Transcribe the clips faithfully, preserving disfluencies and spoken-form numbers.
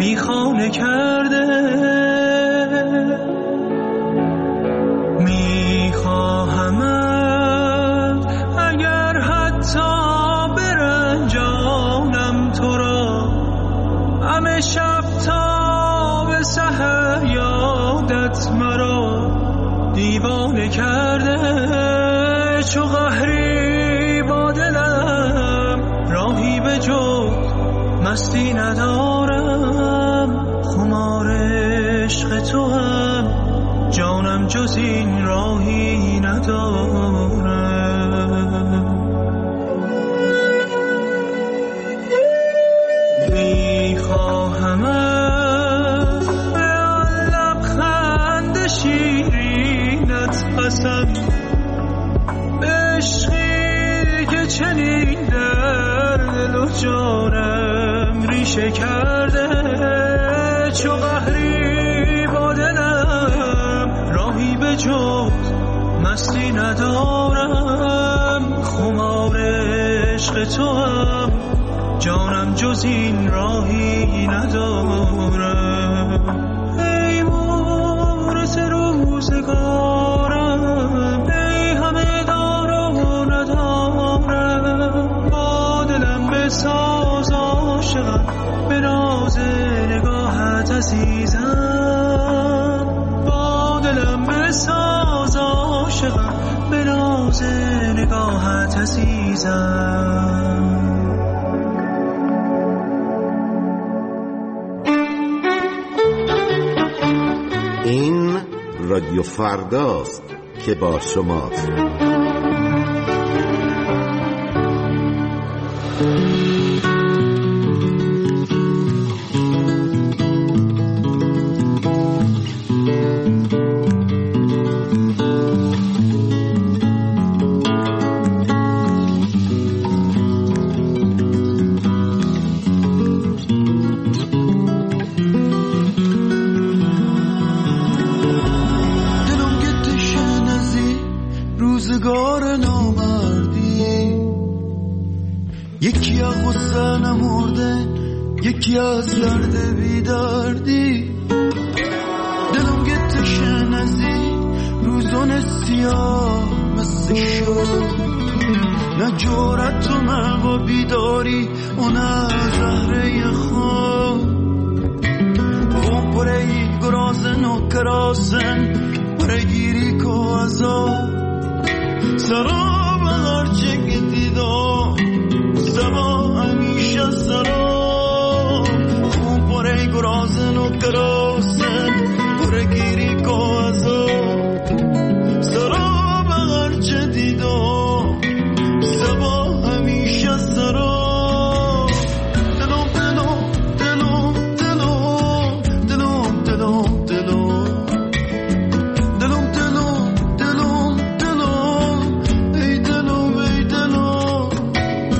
بی خانه کرده. میخواهمت اگر حتی برنجانم تو را، همه شب تا به سحر یادت مرا دیوانه کرده. چو قهری با دلم راهی به جز مستی ندارم، خمار عشق تو هم جانم جز این راهی ندارم. میخواهمت به آن لبخند شیرینت قسم، به عشقی که چنین در دل و جانم ریشه کرده. چو قهری با دلم راهی به جز مستی ندارم، خمار عشق تو هم جانم جز این راهی ندارم. ای مورث روزگارم، ای همه دار و ندارم، با دلم بساز عاشقم به ناز نگاهت عزیزم، با دلم بساز عاشقم به ناز نگاهت عزیزم. این رادیو فرداست که با شماست. روزگار نامردی، یکی از غصه نمرده، یکی از درد بیدردی. دلم گتشه نزی روزون سیاه مثل شد، نه جورت و نه بیداری و نه زهره خواب. خون پرهی گرازن و کراسن پرگیری که عذاب، سراب هرچه که دیدم سبا همیشه سراب. خون پره گرازن و کراسن پره گیری که عذاب، سراب هرچه دیدم سبا همیشه سراب. دلم دلم دلم دلم دلم دلم دلم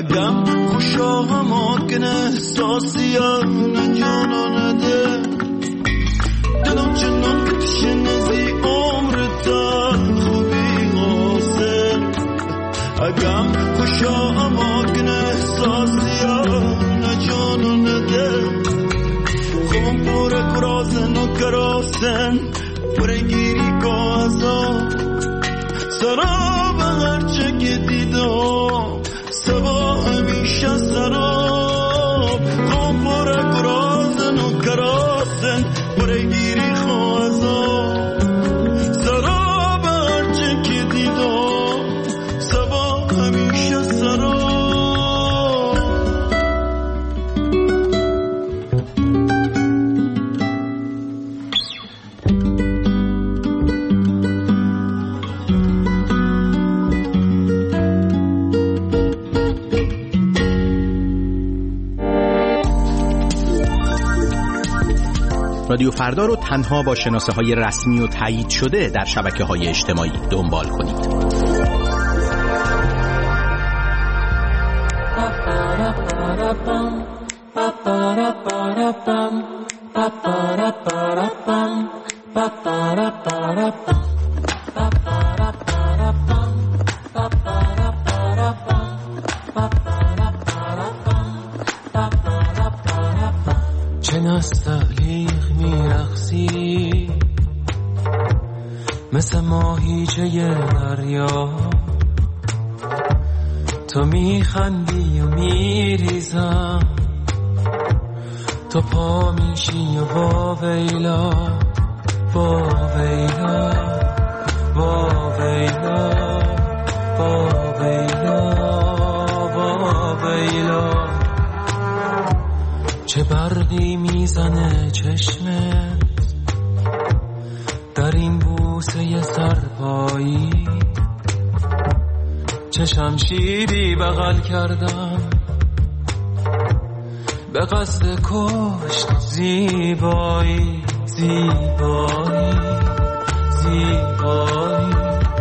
اگم خوشا هماکن احساسیان جانانه ده دلم چنان که تشنزی عمر تا خوبی غاسم اگم خوشا هماکن احساسیان جانانه ده خوبم پره کرازن و کراسن پره گیری کازا سراب هرچه که دیدم سبا همیشه سراب خوب پره کرازن و کراسن پره گیری خوازا سراب هرچه که دیدم سبا همیشه سراب رادیو فردا رو تنها با شناسه های رسمی و تایید شده در شبکه های اجتماعی دنبال کنید. چه نستعلیق میرقصی مثل ماهیچه دریا تو میخندی و میریزم تو پا میشی و با ویلا با ویلا با ویلا با ویلا با ویلا چه برقی میزنه چشمت در این بوسه سرپایی چه شمشیری بغل کردم به قصد کشت زیبایی زیبایی زیبایی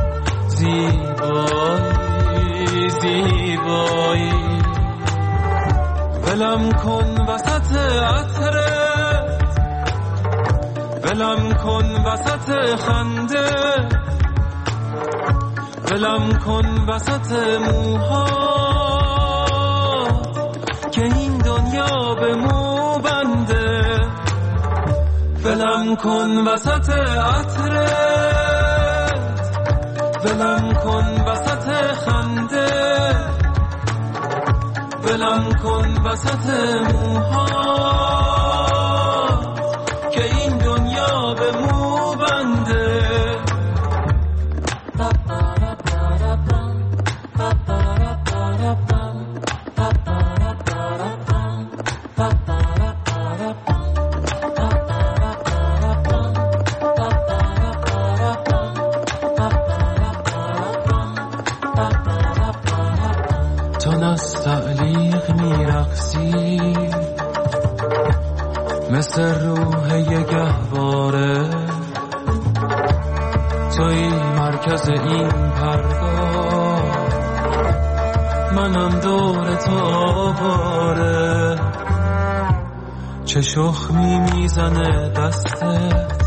زیبایی زیبایی ولم کن وسط عطرت ولم کن وسط خنده ولم کن وسط موها که این دنیا به مو بنده ولم کن وسط عطرت ولم کن وسط خنده ولم کن وسط موها که این دنیا به مو بنده تو نستعلیق میرقصی مثل روح یه گهواره توی مرکز این پرگاه منم دور تو آواره چه شخمی میزنه دستت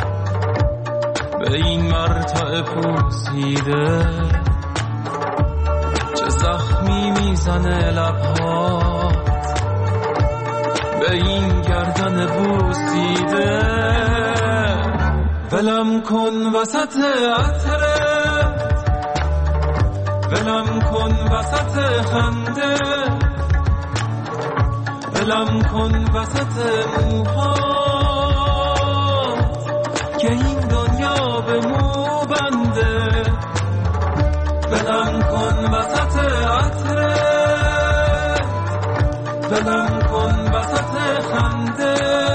به این مرتع پوسیده چه زخمی میزنه لبهات به این گردن بوسیده ولم کن وسط عطرت ولم کن وسط خنده ولم کن وسط موهات که این دنیا به مو بنده ولم کن وسط عطرت ولم کن وسط خنده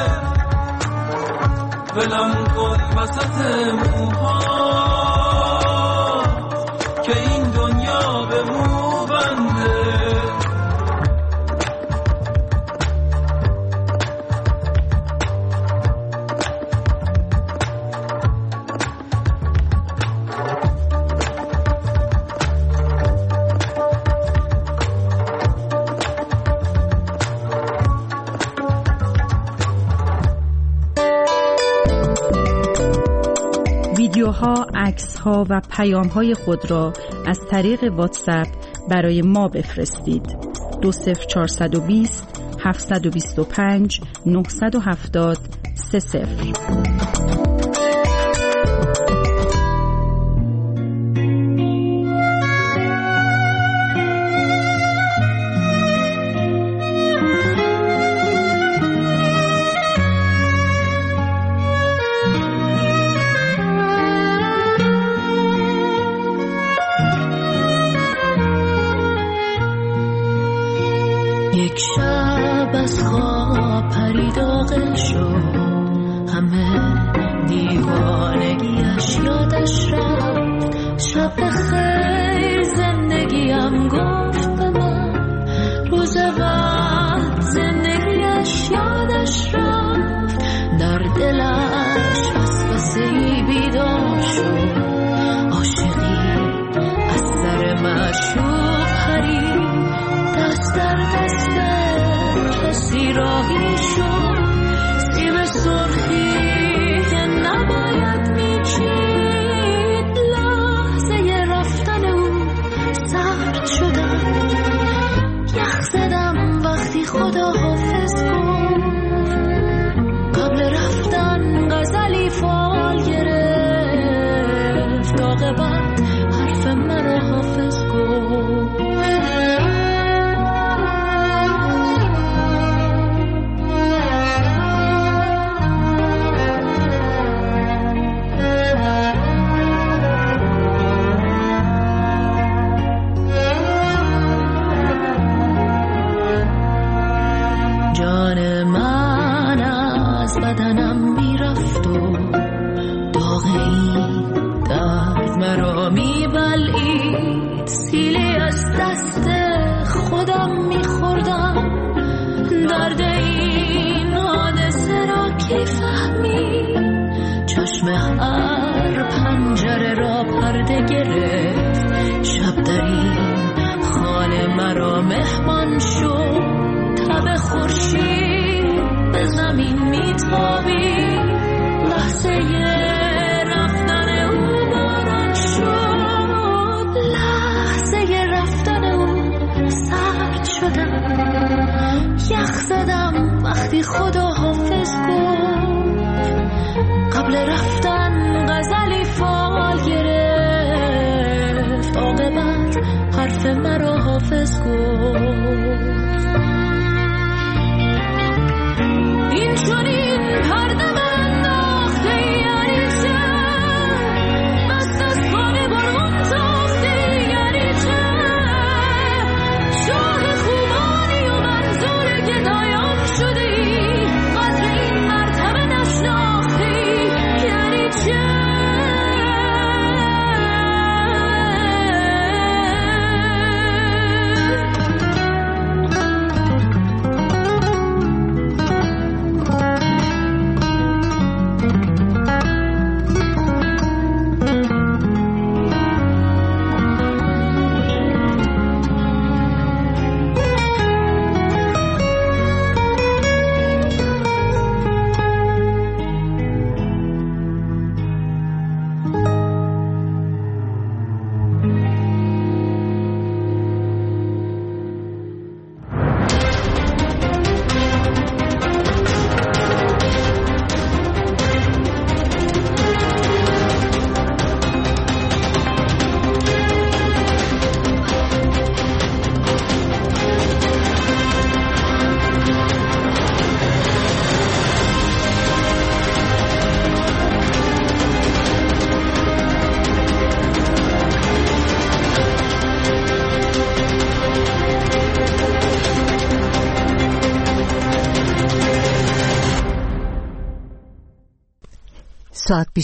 ولم کن وسط موهات که این دنیا به مو بنده ویدیوها، عکس‌ها و پیام‌های خود را از طریق واتساپ برای ما بفرستید. دو صفر چهارصد و بیست هفتصد و بیست و پنج نهصد و هفتاد سه صفر. یک شب از خواب پرید عاقل شد، همه دیوانگیش یادش رفت. شب بخیر زندگیم گفت به من، روز بعد زندگیش یادش رفت. در دلش از قصه‌ای بیدار شد، عاشقی از سر معشوق پرید. دست در دست کسی راهی شد، سیب سرخی که نباید میچید. لحظه رفتن او سرد شدم، یخ زدم وقتی خدا حافظ گفت. قبل رفتن غزلی فال گرفت، عاقبت حرف مرا حافظ گفت. جان من از بدنم میرفت و داغ این درد مرا میبلعید. سیلی از دست خودم میخوردم، درد این حادثه را کی فهمید. چشم هر پنجره را پرده گرفت، شب در این خانه مرا مهمان شد. تب خورشید به زمین میتابید، لحظه رفتن او باران شد. لحظه رفتن او سرد شدم، یخ زدم وقتی خدا حافظ گفت. قبل رفتن غزلی فال گرفت، عاقبت حرف مرا حافظ گفت. این چنین پرده انداخته یعنی چه، بست از خانه برون تاخته یعنی چه. شاه خوبانی و منظور گدایان شدی، قدر این مرتبه نشناختی یعنی چه. ساعت